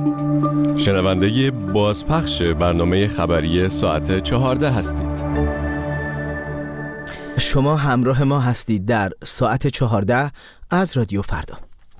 شنونده بازپخش برنامه خبری ساعت 14 هستید. شما همراه ما هستید در ساعت 14 از رادیو فردا.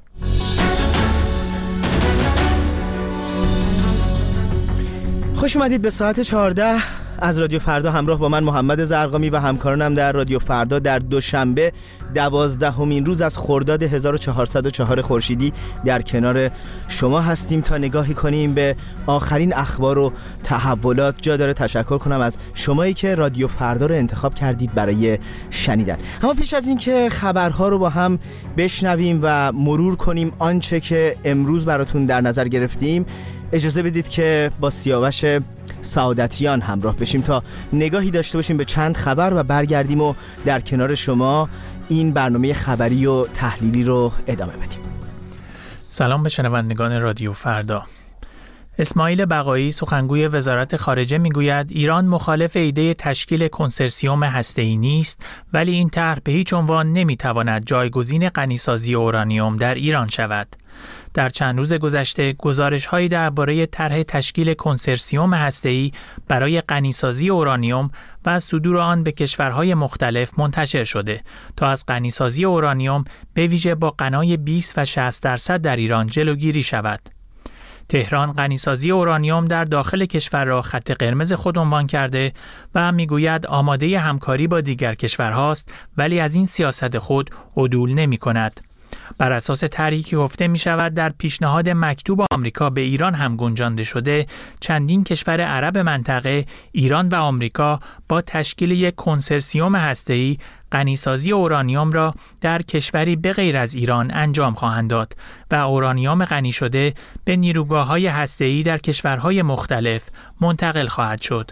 خوش اومدید به ساعت 14 از رادیو فردا، همراه با من محمد زرقامی و همکارانم در رادیو فردا در دوشنبه 12مین روز از خرداد 1404 خورشیدی در کنار شما هستیم تا نگاهی کنیم به آخرین اخبار و تحولات. جا داره تشکر کنم از شمایی که رادیو فردا رو انتخاب کردید برای شنیدن. اما پیش از این که خبرها رو با هم بشنویم و مرور کنیم آنچه که امروز براتون در نظر گرفتیم، اجازه بدید که با سیاوش سعادتیان همراه بشیم تا نگاهی داشته باشیم به چند خبر و برگردیم و در کنار شما این برنامه خبری و تحلیلی رو ادامه بدیم. سلام به شنوندگان رادیو فردا. اسماعیل بقایی سخنگوی وزارت خارجه میگوید ایران مخالف ایده تشکیل کنسرسیوم هسته‌ای نیست، ولی این طرح به هیچ عنوان نمیتواند جایگزین غنیسازی اورانیوم در ایران شود. در چند روز گذشته گزارش‌هایی درباره طرح تشکیل کنسرسیوم هسته‌ای برای غنیسازی اورانیوم و صدور آن به کشورهای مختلف منتشر شده تا از غنیسازی اورانیوم به ویژه با غنای 20 و 60% در ایران جلوگیری شود. تهران غنیسازی اورانیوم در داخل کشور را خط قرمز خود عنوان کرده و میگوید آماده همکاری با دیگر کشورهاست، ولی از این سیاست خود عدول نمی‌کند. بر اساس طرحی که گفته می شود در پیشنهاد مکتوب آمریکا به ایران هم گنجانده شده، چندین کشور عرب منطقه، ایران و آمریکا با تشکیل یک کنسرسیوم هسته‌ای غنیسازی اورانیوم را در کشوری به غیر از ایران انجام خواهند داد و اورانیوم غنی شده به نیروگاه‌های هسته‌ای در کشورهای مختلف منتقل خواهد شد.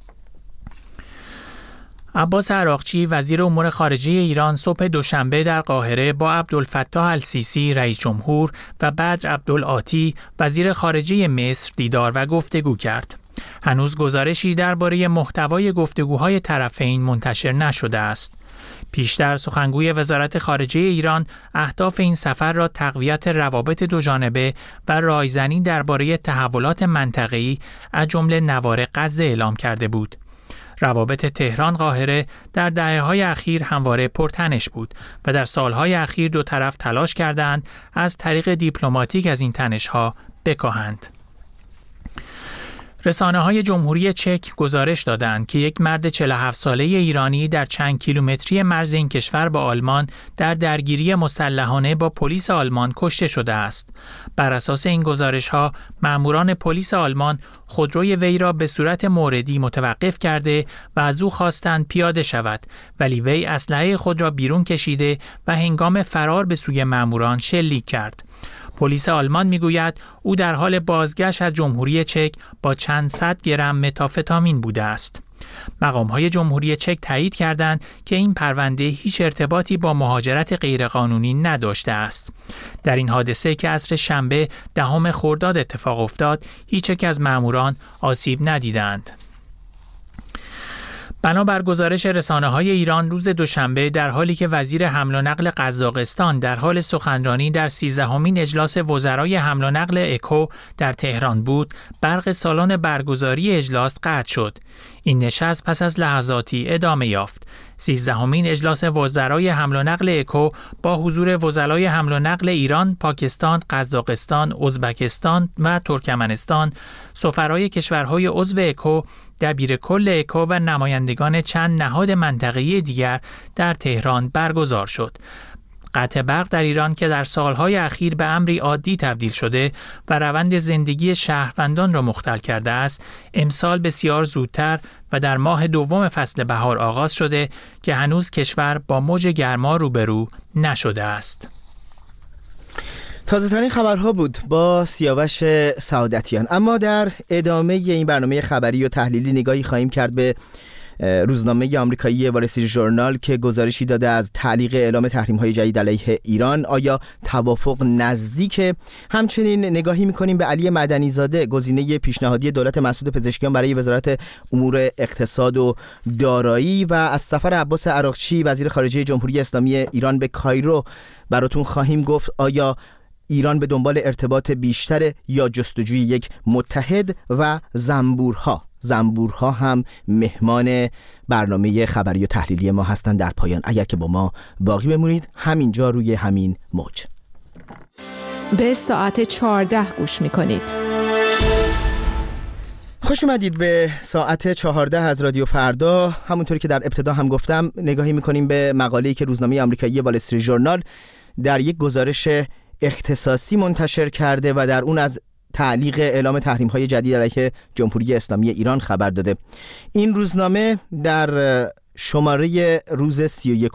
عباس عراقچی وزیر امور خارجه ایران صبح دوشنبه در قاهره با عبدالفتاح السیسی رئیس جمهور و بدر عبدالعاطی وزیر خارجه مصر دیدار و گفتگو کرد. هنوز گزارشی درباره محتوای گفتگوهای طرفین منتشر نشده است. پیشتر سخنگوی وزارت خارجه ایران اهداف این سفر را تقویت روابط دوجانبه و رایزنی درباره تحولات منطقه‌ای از جمله نوار غزه اعلام کرده بود. روابط تهران قاهره در دهه‌های اخیر همواره پرتنش بود و در سالهای اخیر دو طرف تلاش کردند از طریق دیپلماتیک از این تنش‌ها بکاهند. رسانه‌های جمهوری چک گزارش دادند که یک مرد 47 ساله ایرانی در چند کیلومتری مرز این کشور با آلمان در درگیری مسلحانه با پلیس آلمان کشته شده است. بر اساس این گزارش‌ها مأموران پلیس آلمان خودروی وی را به صورت موردی متوقف کرده و از او خواستند پیاده شود، ولی وی اسلحه خود را بیرون کشیده و هنگام فرار به سوی مأموران شلیک کرد. پلیس آلمان میگوید او در حال بازگشت از جمهوری چک با چند صد گرم متامفتامین بوده است. مقام‌های جمهوری چک تایید کردند که این پرونده هیچ ارتباطی با مهاجرت غیرقانونی نداشته است. در این حادثه که عصر شنبه 10 خرداد اتفاق افتاد، هیچ یک از مأموران آسیب ندیدند. بنابر گزارش رسانه‌های ایران روز دوشنبه در حالی که وزیر حمل و نقل قزاقستان در حال سخنرانی در 13مین اجلاس وزرای حمل و نقل اکو در تهران بود، برق سالن برگزاری اجلاس قطع شد. این نشست پس از لحظاتی ادامه یافت. 13مین اجلاس وزرای حمل و نقل اکو با حضور وزرای حمل و نقل ایران، پاکستان، قزاقستان، ازبکستان و ترکمنستان، سفرای کشورهای عضو اکو، دبیر کل اکو و نمایندگان چند نهاد منطقه‌ای دیگر در تهران برگزار شد. قطع برق در ایران که در سالهای اخیر به امری عادی تبدیل شده و روند زندگی شهروندان را مختل کرده است، امسال بسیار زودتر و در ماه دوم فصل بهار آغاز شده که هنوز کشور با موج گرما روبرو نشده است. تازه ترین خبرها بود با سیاوش سعادتیان. اما در ادامه این برنامه خبری و تحلیلی نگاهی خواهیم کرد به روزنامه آمریکایی وال استریت ژورنال که گزارشی داده از تعلیق اعلام تحریم‌های جدید علیه ایران. آیا توافق نزدیکه؟ همچنین نگاهی می‌کنیم به علی مدنی‌زاده، گزینه پیشنهادی دولت مسعود پزشکیان برای وزارت امور اقتصاد و دارایی، و از سفر عباس عراقچی وزیر خارجه جمهوری اسلامی ایران به کایرو براتون خواهیم گفت. آیا ایران به دنبال ارتباط بیشتر یا جستجوی یک متحد و زنبورها هم مهمان برنامه خبری و تحلیلی ما هستند. در پایان اگر که با ما باقی بمونید همینجا روی همین موج به ساعت 14 گوش میکنید. خوش اومدید به ساعت 14 از رادیو فردا. همونطوری که در ابتدا هم گفتم نگاهی میکنیم به مقاله‌ای که روزنامه آمریکایی وال استریت ژورنال در یک گزارش اختصاصی منتشر کرده و در اون از تعلیق اعلام تحریم‌های جدید علیه جمهوری اسلامی ایران خبر داده. این روزنامه در شماره روز 31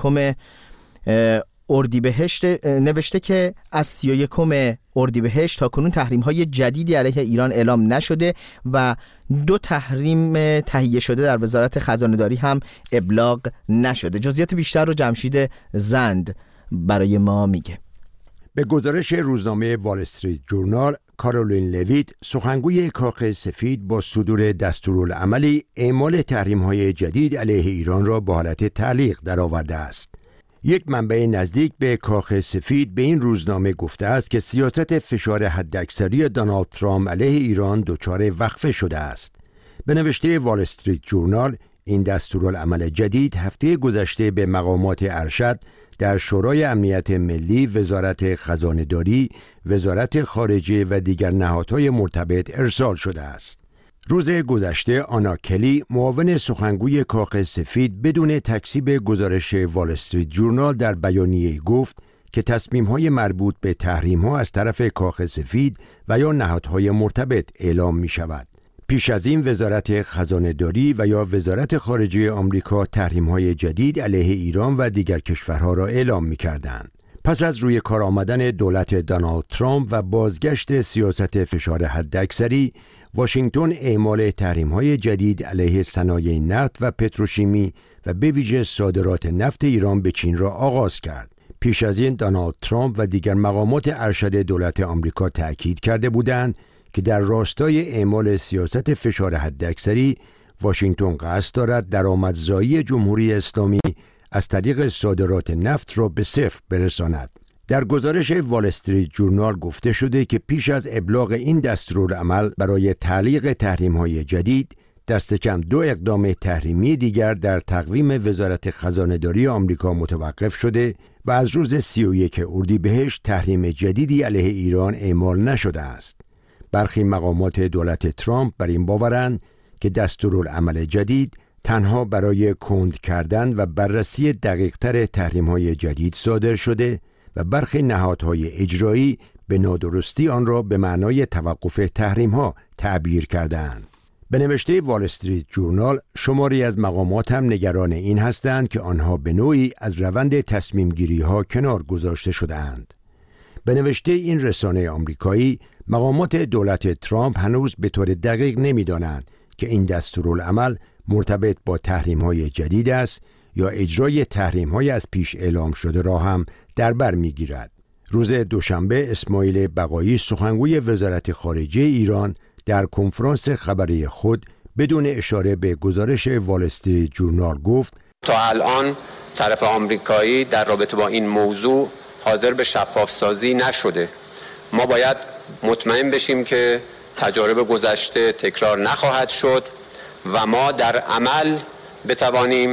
اردیبهشت نوشته که از 31 اردیبهشت تا کنون تحریم‌های جدیدی علیه ایران اعلام نشده و 2 تحریم تهیه شده در وزارت خزانه‌داری هم ابلاغ نشده. جزئیات بیشتر رو جمشید زند برای ما میگه. به گزارش روزنامه وال استریت ژورنال، کارولین لویت، سخنگوی کاخ سفید، با صدور دستورالعملی اعمال تحریم‌های جدید علیه ایران را به حالت تعلیق درآورده است. یک منبع نزدیک به کاخ سفید به این روزنامه گفته است که سیاست فشار حداکثری دونالد ترامپ علیه ایران دچار وقفه شده است. به نوشته وال استریت ژورنال، این دستورالعمل جدید هفته گذشته به مقامات ارشد در شورای امنیت ملی، وزارت خزانه‌داری، وزارت خارجه و دیگر نهادهای مرتبط ارسال شده است. روز گذشته آنا کلی، معاون سخنگوی کاخ سفید، بدون تکذیب گزارش وال استریت ژورنال در بیانیه‌ای گفت که تصمیم‌های مربوط به تحریم‌ها از طرف کاخ سفید و یا نهادهای مرتبط اعلام می‌شود. پیش از این وزارت خزانه‌داری و یا وزارت خارجه آمریکا تحریم‌های جدید علیه ایران و دیگر کشورها را اعلام می‌کردند. پس از روی کار آمدن دولت دونالد ترامپ و بازگشت سیاست فشار حداکثری، واشنگتن اعمال تحریم‌های جدید علیه صنایع نفت و پتروشیمی و به ویژه صادرات نفت ایران به چین را آغاز کرد. پیش از این دونالد ترامپ و دیگر مقامات ارشد دولت آمریکا تأکید کرده بودند که در راستای اعمال سیاست فشار حداکثری، واشنگتن قصد دارد درآمدزایی جمهوری اسلامی از طریق صادرات نفت را به صفر برساند. در گزارش وال استریت ژورنال گفته شده که پیش از ابلاغ این دستورالعمل برای تعلیق تحریم‌های جدید، دست کم 2 اقدام تحریمی دیگر در تقویم وزارت خزانه‌داری آمریکا متوقف شده و از روز 31 اردیبهشت تحریم جدیدی علیه ایران اعمال نشده است. برخی مقامات دولت ترامپ بر این باورند که دستورالعمل جدید تنها برای کند کردن و بررسی دقیق‌تر تحریم‌های جدید صادر شده و برخی نهادهای اجرایی به نادرستی آن را به معنای توقف تحریم‌ها تعبیر کردند. به نوشته وال استریت ژورنال، شماری از مقامات هم نگران این هستند که آنها به نوعی از روند تصمیم گیری‌ها کنار گذاشته شده‌اند. به نوشته این رسانه آمریکایی، مقامات دولت ترامپ هنوز به طور دقیق نمی‌دانند که این دستورالعمل مرتبط با تحریم‌های جدید است یا اجرای تحریم‌های از پیش اعلام شده را هم در بر می‌گیرد. روز دوشنبه اسماعیل بقایی، سخنگوی وزارت خارجه ایران، در کنفرانس خبری خود بدون اشاره به گزارش وال استریت ژورنال گفت: تا الان طرف آمریکایی در رابطه با این موضوع حاضر به شفاف سازی نشده. ما باید مطمئن بشیم که تجارب گذشته تکرار نخواهد شد و ما در عمل بتوانیم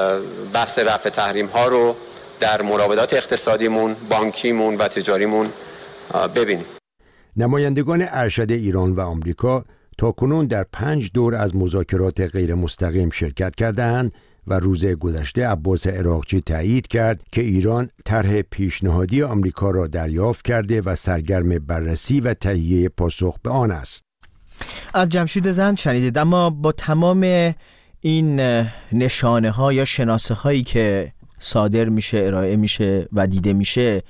بحث رفع تحریم ها رو در مراودات اقتصادیمون، بانکیمون و تجاریمون ببینیم. نمایندگان ارشد ایران و آمریکا تاکنون در 5 دور از مذاکرات غیر مستقیم شرکت کردند و روز گذشته عباس عراقچی تایید کرد که ایران طرح پیشنهادی آمریکا را دریافت کرده و سرگرم بررسی و تهیه پاسخ به آن است. از جمشید زند شنیدید. اما با تمام این نشانه ها یا شناسه هایی که صادر میشه، ارائه میشه و دیده میشه،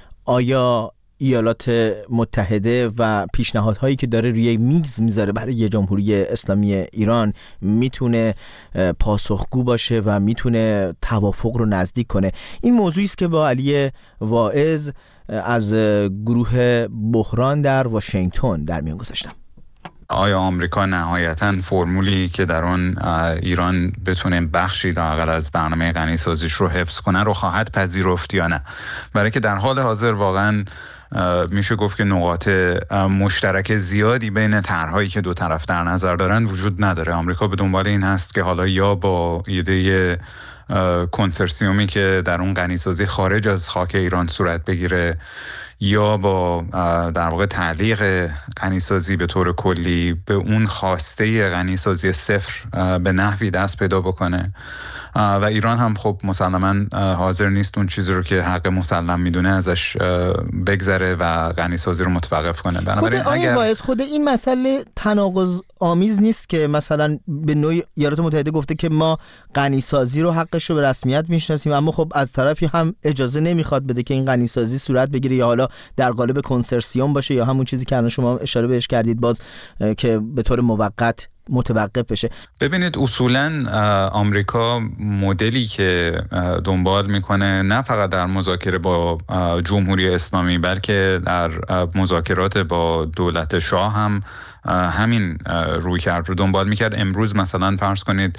آیا ایالات متحده و پیشنهادهایی که داره روی میز میذاره برای جمهوری اسلامی ایران میتونه پاسخگو باشه و میتونه توافق رو نزدیک کنه؟ این موضوعی است که با علی واعظ از گروه بحران در واشنگتن در میان گذاشتم. آیا آمریکا نهایتاً فرمولی که در اون ایران بتونه بخشی لااقل از برنامه غنیسازیش رو حفظ کنه رو خواهد پذیرفت یا نه؟ برای که در حال حاضر واقعاً میشه گفت که نقاط مشترک زیادی بین طرح‌هایی که دو طرف در نظر دارن وجود نداره. آمریکا به دنبال این هست که حالا یا با ایده کنسرسیومی که در اون غنیسازی خارج از خاک ایران صورت بگیره یا با در واقع تعلیق غنیسازی به طور کلی به اون خواسته غنیسازی صفر به نحوی دست پیدا بکنه و ایران هم خب مسلماً حاضر نیست اون چیزی رو که حق مسلم میدونه ازش بگذره و غنیسازی رو متوقف کنه. بنابراین خود این مسئله تناقض آمیز نیست که مثلا به نوعی ایالات متحده گفته که ما غنیسازی رو حقش رو به رسمیت میشناسیم، اما خب از طرفی هم اجازه نمیخواد بده که این غنیسازی صورت بگیره یا حالا در قالب کنسرسیوم باشه یا همون چیزی که الان شما اشاره بهش کردید باز که به طور موقت متوقف بشه. ببینید اصولاً آمریکا مدلی که دنبال میکنه نه فقط در مذاکره با جمهوری اسلامی بلکه در مذاکرات با دولت شاه هم همین رویکرد رو دنبال میکرد. امروز مثلا فرض کنید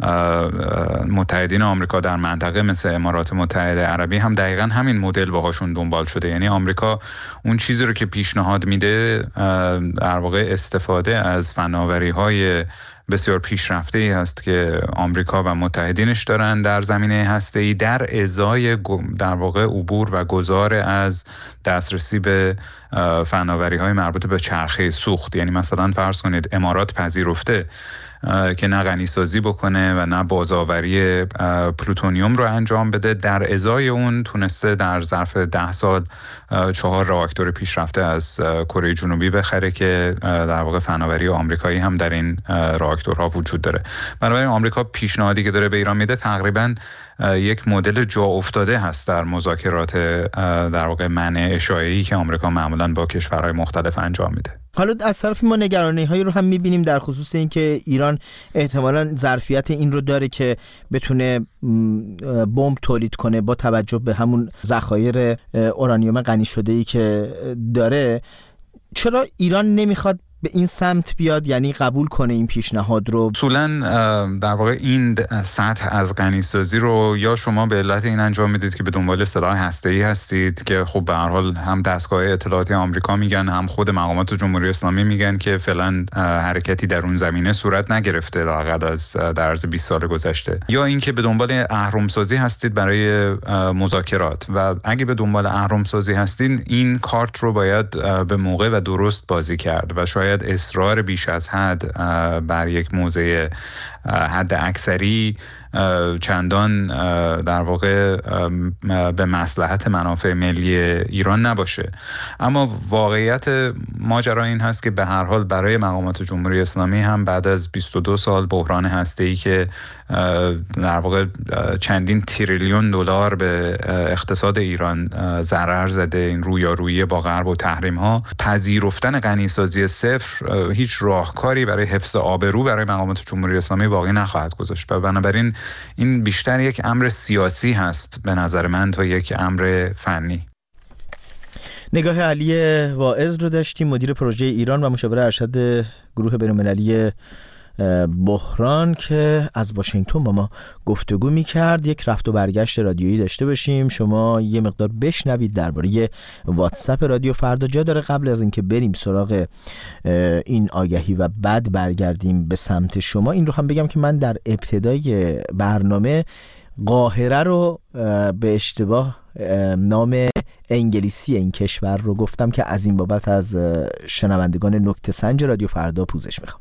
متحدین آمریکا در منطقه مثل امارات متحده عربی هم دقیقاً همین مدل باهاشون دنبال شده. یعنی آمریکا اون چیزی رو که پیشنهاد میده در واقع استفاده از فناوری‌های بسیار پیشرفته‌ای هست که آمریکا و متحدینش دارن در زمینه هسته‌ای در ازای در واقع عبور و گذار از دسترسی به فناوری‌های مربوط به چرخه سوخت. یعنی مثلا فرض کنید امارات پذیرفته که نه غنیسازی بکنه و نه بازآوری پلوتونیوم رو انجام بده، در ازای اون تونسته در ظرف 10 سال 4 راکتور پیشرفته از کره جنوبی بخره که در واقع فناوری آمریکایی هم در این راکتورها وجود داره. بنابراین آمریکا پیشنهادی که داره به ایران میده تقریباً یک مدل جا افتاده هست در مذاکرات در واقع منع اشاعه‌ای که آمریکا معمولاً با کشورهای مختلف انجام میده. حالا از طرف ما نگرانی‌هایی رو هم می‌بینیم در خصوص اینکه ایران احتمالاً ظرفیت این رو داره که بتونه بمب تولید کنه با توجه به همون ذخایر اورانیوم غنی شده‌ای که داره. چرا ایران نمیخواد به این سمت بیاد، یعنی قبول کنه این پیشنهاد رو؟ اصولاً در واقع این سطح از غنیسازی رو یا شما به علت این انجام میدید که به دنبال سلاح هسته‌ای هستید که خب به هر حال هم دستگاه اطلاعاتی آمریکا میگن هم خود مقامات جمهوری اسلامی میگن که فعلا حرکتی در اون زمینه صورت نگرفته لااقل از در عرض 20 سال گذشته، یا اینکه به دنبال اهرم‌سازی هستید برای مذاکرات. و اگه به دنبال اهرم‌سازی هستید این کارت رو باید به موقع و درست بازی کرد و شاید اصرار بیش از حد بر یک موضع حد اکثری چندان در واقع به مصلحت منافع ملی ایران نباشه. اما واقعیت ماجرا این هست که به هر حال برای مقامات جمهوری اسلامی هم بعد از 22 سال بحران هسته‌ای که در واقع چندین تریلیون دلار به اقتصاد ایران ضرر زده، این رویارویی با غرب و تحریم ها، پذیرفتن غنیسازی صفر هیچ راهکاری برای حفظ آبرو برای مقامات جمهوری اسلامی باقی نخواهد گذاشت. و بنابراین این بیشتر یک امر سیاسی هست به نظر من تا یک امر فنی. نگاه علی واعظ رو داشتیم، مدیر پروژه ایران و مشاور ارشد گروه بین‌المللی بحران که از واشنگتن با ما گفتگو می‌کرد. یک رفت و برگشت رادیویی داشته باشیم، شما یه مقدار بشنوید درباره واتساپ رادیو فردا. جا داره قبل از اینکه بریم سراغ این آگهی و بعد برگردیم به سمت شما، این رو هم بگم که من در ابتدای برنامه قاهره رو به اشتباه نام انگلیسی این کشور رو گفتم که از این بابت از شنوندگان نکته سنج رادیو فردا پوزش میخوام.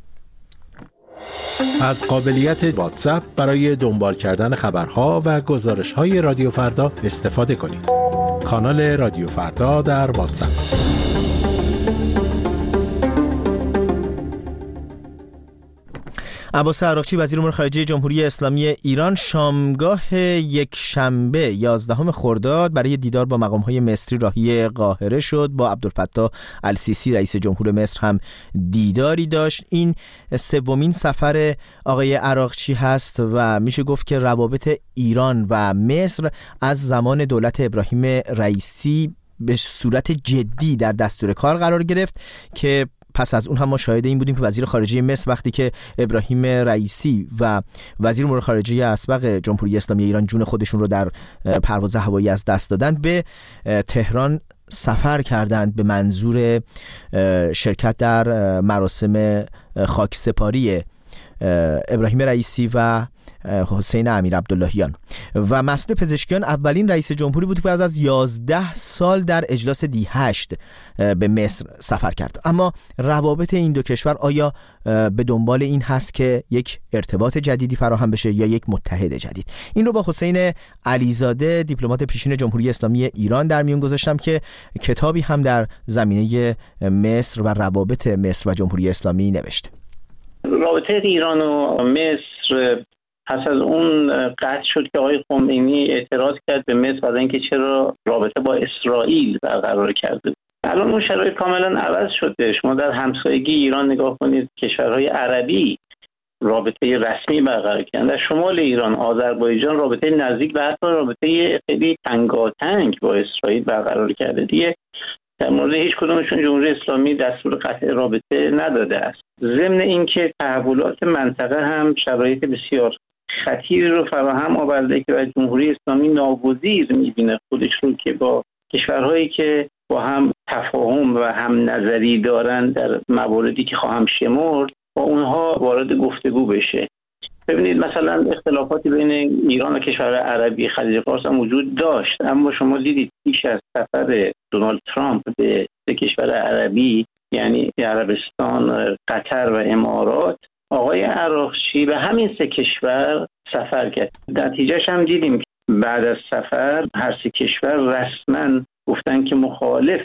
از قابلیت واتساپ برای دنبال کردن خبرها و گزارش‌های رادیو فردا استفاده کنید. کانال رادیو فردا در واتساپ. عباس عراقچی وزیر امور خارجه جمهوری اسلامی ایران شامگاه یک شنبه 11 خرداد برای دیدار با مقام‌های مصری راهی قاهره شد. با عبدالفتاح السیسی رئیس جمهور مصر هم دیداری داشت. این سومین سفر آقای عراقچی هست و میشه گفت که روابط ایران و مصر از زمان دولت ابراهیم رئیسی به صورت جدی در دستور کار قرار گرفت که پس از اون هم ما شاهد این بودیم که وزیر خارجه مصر وقتی که ابراهیم رئیسی و وزیر امور خارجه اسبق جمهوری اسلامی ایران جون خودشون رو در پرواز هوایی از دست دادند، به تهران سفر کردند به منظور شرکت در مراسم خاکسپاری ابراهیم رئیسی و حسین امیر عبداللهیان. و مسعود پزشکیان اولین رئیس جمهوری بود که بعد از 11 سال در اجلاس دی8 به مصر سفر کرد. اما روابط این دو کشور آیا به دنبال این هست که یک ارتباط جدیدی فراهم بشه یا یک متحد جدید؟ این رو با حسین علیزاده دیپلمات پیشین جمهوری اسلامی ایران در میون گذاشتم که کتابی هم در زمینه مصر و روابط مصر و جمهوری اسلامی نوشته. رابطه ایران و مصر پس از اون قطع شد که آقای خمینی اعتراض کرد به مصر از اینکه چرا رابطه با اسرائیل برقرار کرده. الان اون شرایط کاملا عوض شده. شما در همسایگی ایران نگاه کنید، کشورهای عربی رابطه رسمی برقرار کردن. در شمال ایران آذربایجان رابطه نزدیک و حتی رابطه خیلی تنگاتنگ با اسرائیل برقرار کرده. دیگه در مورد هیچ کدومشون جمهوری اسلامی دستور قطع رابطه نداده است. ضمن اینکه تحولات منطقه هم شرایط بسیار خطیر رو فراهم آورده که جمهوری اسلامی ناگزیر می‌بینه خودش رو که با کشورهایی که با هم تفاهم و هم نظری دارن در مواردی که خواهم شمرد با اونها وارد گفتگو بشه. ببینید مثلا اختلافاتی بین ایران و کشورهای عربی خلیج فارس هم وجود داشت، اما شما دیدید پیش از سفر دونالد ترامپ به کشور عربی یعنی عربستان، قطر و امارات، آقای عراقچی به همین سه کشور سفر کرد. نتیجهش هم دیدیم که بعد از سفر هر سه کشور رسما گفتن که مخالف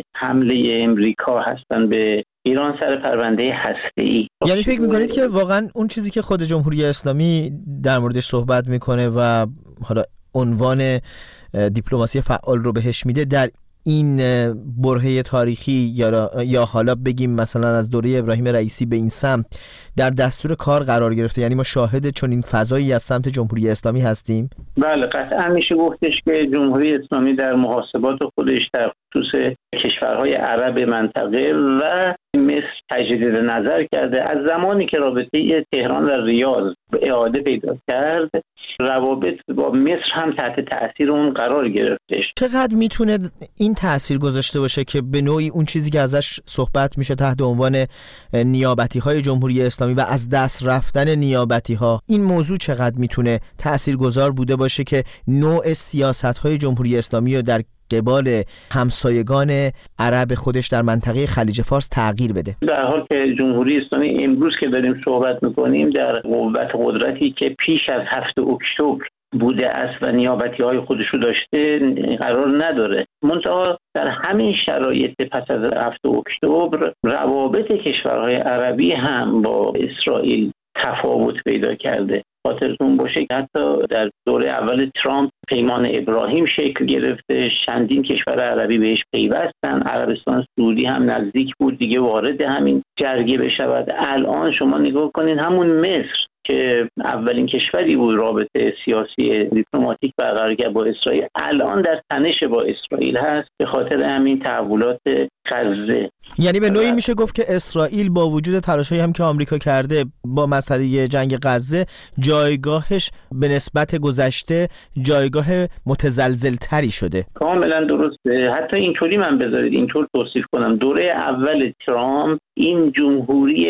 حمله امریکا هستن به ایران سر پرونده هسته‌ای. یعنی فکر می‌کنید که واقعا اون چیزی که خود جمهوری اسلامی در موردش صحبت میکنه و حالا عنوان دیپلماسی فعال رو بهش میده در این برهه تاریخی یا حالا بگیم مثلا از دوره ابراهیم رئیسی به این سمت در دستور کار قرار گرفته؟ یعنی ما شاهد چنین فضایی از سمت جمهوری اسلامی هستیم؟ بله، قطعا میشه گفتش که جمهوری اسلامی در محاسبات خودش در خصوص کشورهای عرب منطقه و مصر تجدید نظر کرده. از زمانی که رابطه تهران و ریاض اعاده پیدا کرد، روابط با مصر هم تحت تأثیر اون قرار گرفتش. چقدر میتونه این تأثیر گذاشته باشه که به نوعی اون چیزی که ازش صحبت میشه تحت عنوان نیابتی‌های جمهوری اسلامی و از دست رفتن نیابتی‌ها، این موضوع چقدر میتونه تأثیرگذار بوده باشه که نوع سیاست‌های جمهوری اسلامی رو در قبال همسایگان عرب خودش در منطقه خلیج فارس تغییر بده؟ در حال که جمهوری اسلامی امروز که داریم صحبت میکنیم در قوت قدرتی که پیش از 7 اکتبر بوده است و نیابتی‌های خودش رو داشته قرار نداره. منتها در همین شرایط پس از 7 اکتبر روابط کشورهای عربی هم با اسرائیل تفاوت پیدا کرده. خاطرتون باشه که حتی در دوره اول ترامپ پیمان ابراهیم شکل گرفته، چندین کشور عربی بهش پیوستن، عربستان سعودی هم نزدیک بود دیگه وارد همین جرگه بشود. الان شما نگاه کنین همون مصر که اولین کشوری بود رابطه سیاسی دیپلماتیک برقرار کرد با اسرائیل، الان در تنش با اسرائیل هست به خاطر همین تحولات غزه. یعنی به نوعی میشه گفت که اسرائیل با وجود تلاشایی هم که آمریکا کرده با مسئله جنگ غزه، جایگاهش به نسبت گذشته جایگاه متزلزل تری شده. کاملا درسته. حتی اینطوری من بذارید اینطور توصیف کنم، دوره اول ترامپ این جمهوری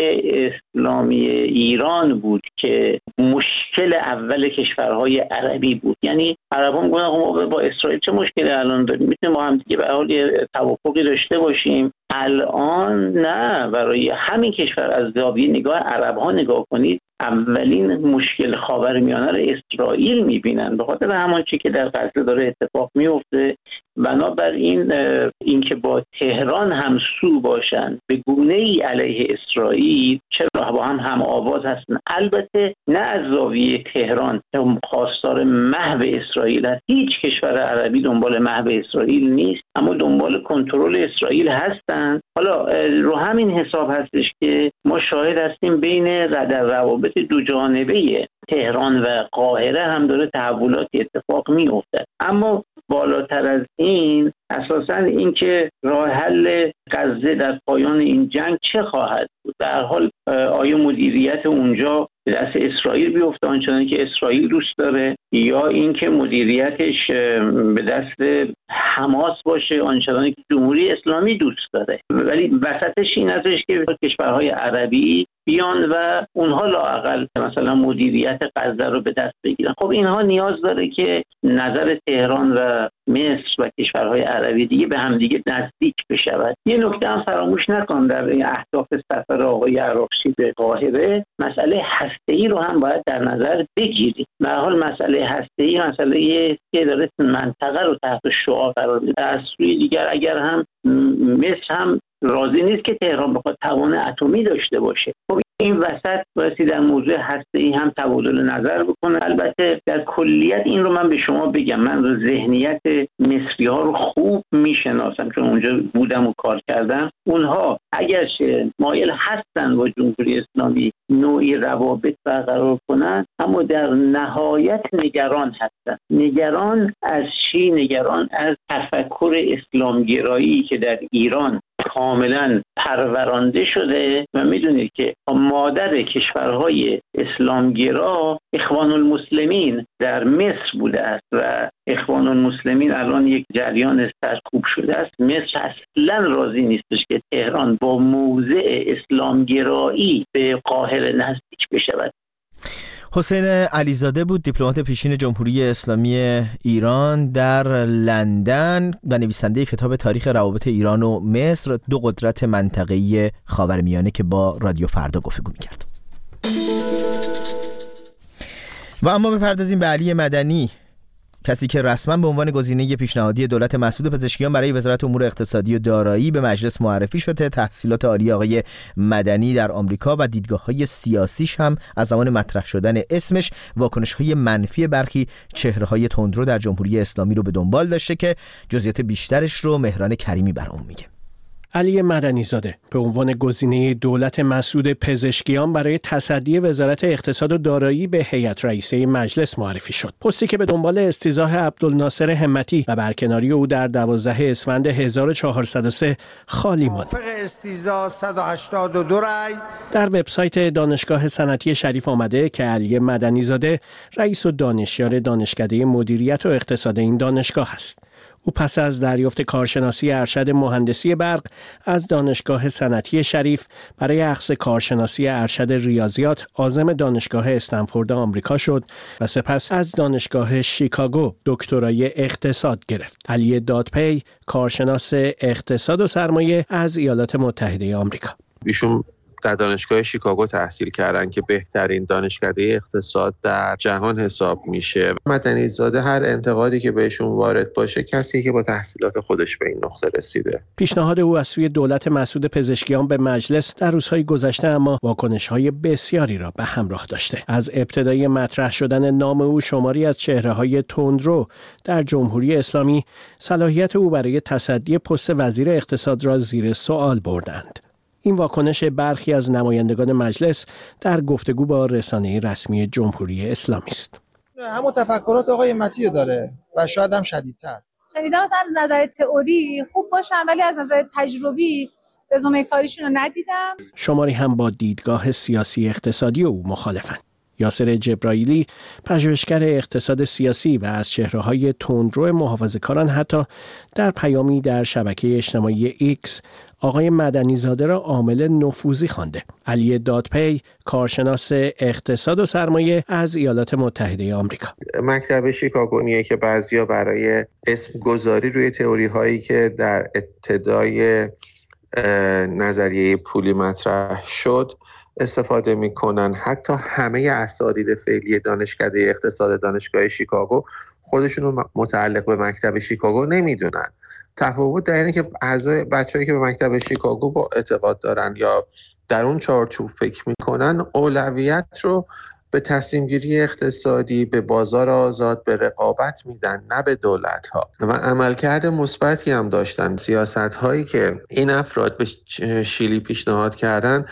اسلامی ایران بود که مشکل اول کشورهای عربی بود. یعنی عرب‌ها میگن ما با اسرائیل چه مشکلی الان داریم، میتونیم با هم دیگه به حال یه توافقی داشته باشیم. الان نه، برای همین کشور از زاویه نگاه عرب‌ها نگاه کنید، اولین مشکل خاورمیانه رو اسرائیل میبینن به خاطر همون چیزی که در غزه داره اتفاق میفته. بنابراین اینکه با تهران همسو باشن به گونه‌ای علیه اسرائیل، چرا با هم آواز هستن. البته نه از زاویه تهران که خواستار محو اسرائیل است، هیچ کشور عربی دنبال محو اسرائیل نیست، اما دنبال کنترل اسرائیل هستن. حالا رو همین حساب هستش که ما شاهد هستیم بین روابط دو جانبه تهران و قاهره هم داره تحولاتی اتفاق میفته. اما بالاتر از این اساساً این که راه حل غزه در پایان این جنگ چه خواهد بود. در حال آیا مدیریت اونجا به دست اسرائیل بیفته آنچنانی که اسرائیل دوست داره، یا اینکه مدیریتش به دست حماس باشه آنچنانی که جمهوری اسلامی دوست داره. ولی وسطش این ازش که کشورهای عربی بیان و اونها لااقل مثلا مدیریت غزه رو به دست بگیرن. خب اینها نیاز داره که نظر تهران و مصر و کشورهای عربی دیگه به هم دیگه نزدیک بشود. یه نکته هم فراموش نکن در این اهداف سفر آقای عراقچی به قاهره، مسئله هسته‌ای رو هم باید در نظر بگیریم. به هر حال مسئله هسته‌ای مسئله که داره منطقه رو تحت شعاع قرار میده. از سوی دیگر اگر هم مصر هم راضی نیست که تهران بخواد توان اتمی داشته باشه، خب این وسط باید در موضوع هسته‌ای هم تبادل نظر بکنه. البته در کلیت این رو من به شما بگم، من ذهنیت مصری‌ها رو خوب میشناسم چون اونجا بودم و کار کردم. اونها اگرچه مایل هستن با جمهوری اسلامی نوعی روابط برقرار کنن، اما در نهایت نگران هستن. نگران از چی؟ نگران از تفکر اسلامگرایی که در ایران کاملا پرورانده شده و میدونید که مادر کشورهای اسلامگرا اخوان المسلمین در مصر بوده است و اخوان المسلمین الان یک جریان سرکوب شده است. مصر اصلا راضی نیستش که تهران با موضع اسلامگرایی به قاهره نزدیک بشود. حسین علیزاده بود، دیپلمات پیشین جمهوری اسلامی ایران در لندن و نویسنده کتاب تاریخ روابط ایران و مصر، دو قدرت منطقه‌ای خاورمیانه که با رادیو فردا گفتگو می‌کرد. و اما بپردازیم به علی مدنی، کسی که رسما به عنوان گزینه پیشنهادی دولت مسعود پزشکیان برای وزارت امور اقتصادی و دارایی به مجلس معرفی شده. تحصیلات عالی آقای مدنی در آمریکا و دیدگاه‌های سیاسیش هم از زمان مطرح شدن اسمش واکنش‌های منفی برخی چهره‌های تندرو در جمهوری اسلامی رو به دنبال داشته که جزئیات بیشترش رو مهران کریمی برام میگه. علی مدنی زاده به عنوان گزینه دولت مسعود پزشکیان برای تصدی وزارت اقتصاد و دارایی به هیئت رئیسه مجلس معرفی شد. پستی که به دنبال استیضاح عبدالناصر همتی و برکناری او در 12 اسفند 1403 خالی ماند. موافق استیضاح 182 رای. در وبسایت دانشگاه صنعتی شریف آمده که علی مدنی زاده رئیس و دانشیار دانشکده مدیریت و اقتصاد این دانشگاه است. او پس از دریافت کارشناسی ارشد مهندسی برق از دانشگاه صنعتی شریف برای اخذ کارشناسی ارشد ریاضیات عازم دانشگاه استنفورد آمریکا شد و سپس از دانشگاه شیکاگو دکترای اقتصاد گرفت. علی دادپی، کارشناس اقتصاد و سرمایه از ایالات متحده آمریکا. ایشون در دانشگاه شیکاگو تحصیل کردن که بهترین دانشکده اقتصاد در جهان حساب میشه. مدنی زاده هر انتقادی که بهشون وارد باشه کسی که با تحصیلات خودش به این نقطه رسیده. پیشنهاد او از سوی دولت مسعود پزشکیان به مجلس در روزهای گذشته اما واکنش‌های بسیاری را به همراه داشته. از ابتدای مطرح شدن نام او شماری از چهره‌های تندرو در جمهوری اسلامی صلاحیت او برای تصدی پست وزیر اقتصاد را زیر سوال بردند. این واکنش برخی از نمایندگان مجلس در گفتگو با رسانه رسمی جمهوری اسلامی است. همون تفکرات آقای همتی داره و شاید هم شدیدتر. شنیدم مثلا نظر تئوری خوب باشن ولی از نظر تجربی رزومه کاریشون رو ندیدم. شماری هم با دیدگاه سیاسی اقتصادی او مخالفند. یاسر جبرائیلی، پژوهشگر اقتصاد سیاسی و از چهره‌های تندرو محافظه‌کاران، حتی در پیامی در شبکه اجتماعی ایکس آقای مدنی زاده را عامل نفوذی خوانده. علی دادپی، کارشناس اقتصاد و سرمایه از ایالات متحده آمریکا. مکتب شیکاگونیه که بعضیا برای اسم گذاری روی تئوری هایی که در ابتدای نظریه پولی مطرح شد استفاده میکنن. حتی همه اساتید فعلی دانشکده اقتصاد دانشگاه شیکاگو خودشون رو متعلق به مکتب شیکاگو نمیدونن. تفاوت در اینه که اعضای بچه‌ای که به مکتب شیکاگو با اعتقاد دارن یا در اون چارچوب فکر میکنن اولویت رو به تصمیم گیری اقتصادی، به بازار آزاد، به رقابت میدن، نه به دولت ها. و عملکرد مثبتی هم داشتن. سیاست هایی که این افراد به شیلی پیشنهاد کردن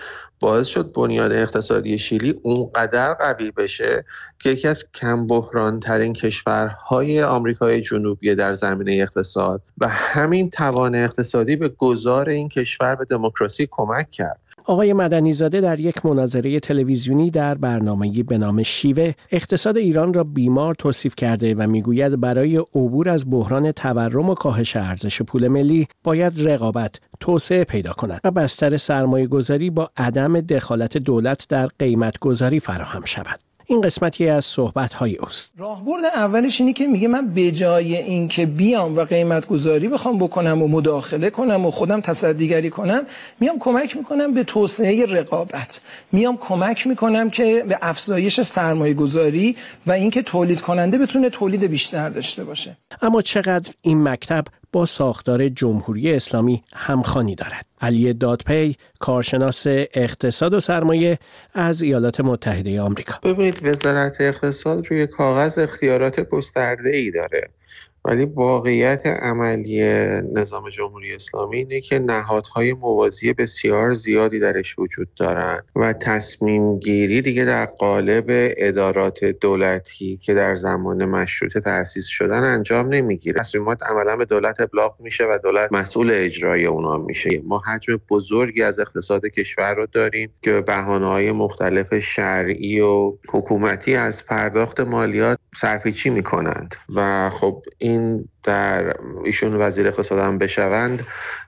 باعث شد بنیاد اقتصادی شیلی اونقدر قوی بشه که یکی از کم بحران ترین کشورهای آمریکای جنوبی در زمینه اقتصاد و همین توان اقتصادی به گذار این کشور به دموکراسی کمک کرد. آقای مدنیزاده در یک مناظره تلویزیونی در برنامه‌ای به نام شیوه اقتصاد ایران را بیمار توصیف کرده و میگوید برای عبور از بحران تورم و کاهش ارزش پول ملی باید رقابت توسعه پیدا کند و بستر سرمایه‌گذاری با عدم دخالت دولت در قیمت‌گذاری فراهم شود. این قسمتی از صحبت‌های اوست. راهبرد اولش اینه که میگه من به جای اینکه بیام و قیمت گذاری بخوام بکنم و مداخله کنم و خودم تصدیگری کنم، میام کمک میکنم به توسعه رقابت، میام کمک میکنم که به افزایش سرمایه گذاری و اینکه تولید کننده بتونه تولید بیشتر داشته باشه. اما چقدر این مکتب با ساختار جمهوری اسلامی همخوانی دارد؟ علی دادپی، کارشناس اقتصاد و سرمایه از ایالات متحده آمریکا. ببینید، وزارت اقتصاد روی کاغذ اختیارات گسترده‌ای داره، ولی واقعیت عملی نظام جمهوری اسلامی اینه که نهادهای موازی بسیار زیادی درش وجود دارن و تصمیم گیری دیگه در قالب ادارات دولتی که در زمان مشروطه تأسیس شدن انجام نمیگیره. تصمیمات عملا به دولت ابلاغ میشه و دولت مسئول اجرای اونا میشه. ما حجم بزرگی از اقتصاد کشور رو داریم که به بهانه‌های مختلف شرعی و حکومتی از پرداخت مالیات سرپیچی میکنند و خب این در ایشون وزیر اقتصاد هم بشوند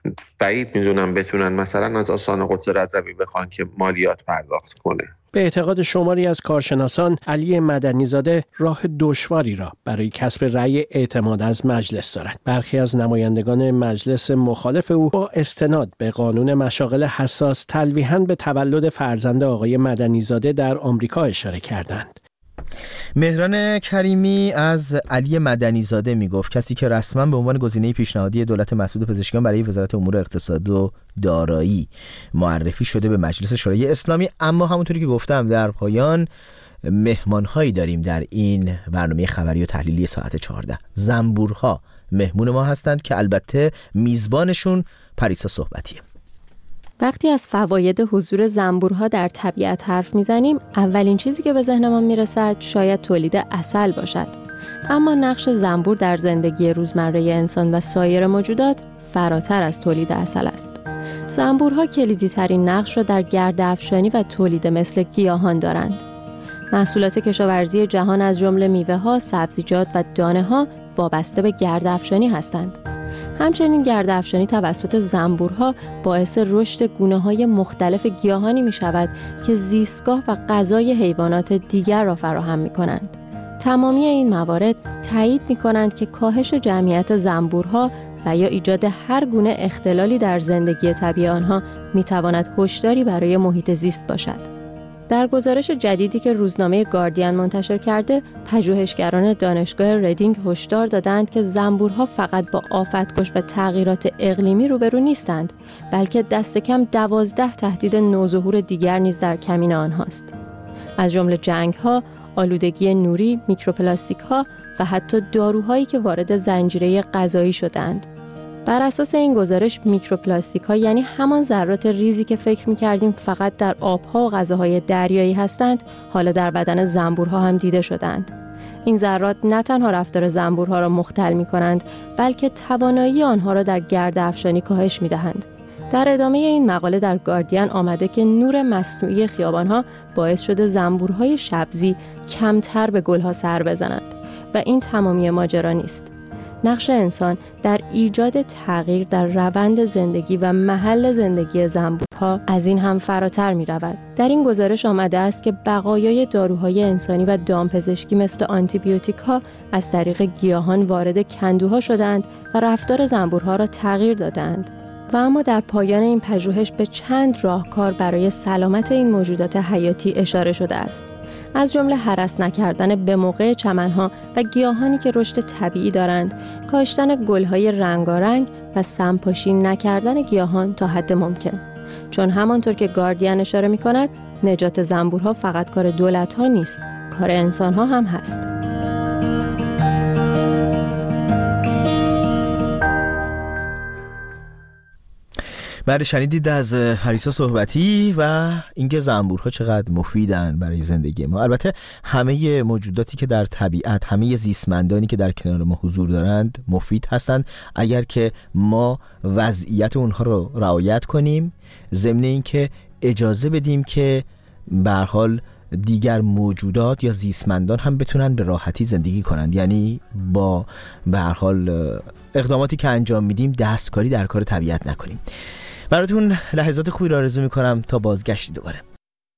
بعید میدونم بتونن مثلا از آستان قدس رضوی بخوان که مالیات پرداخت کنه. به اعتقاد شماری از کارشناسان، علی مدنیزاده راه دشواری را برای کسب رأی اعتماد از مجلس دارد. برخی از نمایندگان مجلس مخالف او با استناد به قانون مشاغل حساس تلویحاً به تولد فرزند آقای مدنیزاده در آمریکا اشاره کردند. مهران کریمی از علی مدنیزاده میگفت کسی که رسما به عنوان گزینه پیشنهادی دولت مسعود پزشکیان برای وزارت امور اقتصاد و دارایی معرفی شده به مجلس شورای اسلامی. اما همونطوری که گفتم در پایان مهمانهایی داریم در این برنامه خبری و تحلیلی ساعت 14. زنبورها مهمون ما هستند که البته میزبانشون پریسا صحبتیه. وقتی از فواید حضور زنبورها در طبیعت حرف میزنیم، اولین چیزی که به ذهنمان میرسد شاید تولید عسل باشد. اما نقش زنبور در زندگی روزمره انسان و سایر موجودات فراتر از تولید عسل است. زنبورها کلیدی ترین نقش را در گرده‌افشانی و تولید مثل گیاهان دارند. محصولات کشاورزی جهان از جمله میوه‌ها، سبزیجات و دانه‌ها وابسته به گرده‌افشانی هستند. همچنین گرده‌افشانی توسط زنبورها باعث رشد گونه‌های مختلف گیاهانی می‌شود که زیستگاه و غذای حیوانات دیگر را فراهم می‌کنند. تمامی این موارد تایید می‌کنند که کاهش جمعیت زنبورها و یا ایجاد هر گونه اختلالی در زندگی طبیعی آنها می‌تواند هشداری برای محیط زیست باشد. در گزارش جدیدی که روزنامه گاردین منتشر کرده، پژوهشگران دانشگاه ریدینگ هشدار دادند که زنبورها فقط با آفت‌کش و تغییرات اقلیمی روبرو نیستند، بلکه دست کم 12 تهدید نوظهور دیگر نیز در کمین آنهاست. از جمله جنگ‌ها، آلودگی نوری، میکروپلاستیک‌ها و حتی داروهایی که وارد زنجیره غذایی شدند. بر اساس این گزارش میکروپلاستیک‌ها یعنی همان ذرات ریزی که فکر می‌کردیم فقط در آب‌ها و غذاهای دریایی هستند، حالا در بدن زنبورها هم دیده شدند. این ذرات نه تنها رفتار زنبورها را مختل می‌کنند، بلکه توانایی آنها را در گرده‌افشانی کاهش می‌دهند. در ادامه این مقاله در گاردین آمده که نور مصنوعی خیابان‌ها باعث شده زنبورهای شبزی کمتر به گل‌ها سر بزنند و این تمامی ماجرا نیست. نقش انسان در ایجاد تغییر در روند زندگی و محل زندگی زنبورها از این هم فراتر می رود. در این گزارش آمده است که بقایای داروهای انسانی و دامپزشکی مثل آنتیبیوتیک ها از طریق گیاهان وارد کندوها شدند و رفتار زنبورها را تغییر دادند. و اما در پایان این پژوهش به چند راهکار برای سلامت این موجودات حیاتی اشاره شده است. از جمله هرس نکردن به موقع چمنها و گیاهانی که رشد طبیعی دارند، کاشتن گل‌های رنگارنگ و سمپاشی نکردن گیاهان تا حد ممکن. چون همانطور که گاردین اشاره می‌کند، نجات زنبورها فقط کار دولت‌ها نیست، کار انسان‌ها هم هست. بعد شنیدید از هریسا صحبتی و اینکه زنبورها چقدر مفیدن برای زندگی ما. البته همه موجوداتی که در طبیعت، همه زیستمندانی که در کنار ما حضور دارند مفید هستند اگر که ما وضعیت اونها رو رعایت کنیم، ضمن اینکه اجازه بدیم که به هر حال دیگر موجودات یا زیستمندان هم بتونن به راحتی زندگی کنند. یعنی با به هر حال اقداماتی که انجام میدیم دستکاری در کار طبیعت نکنیم. براتون لحظات خوبی را آرزو میکنم تا بازگشتی دوباره.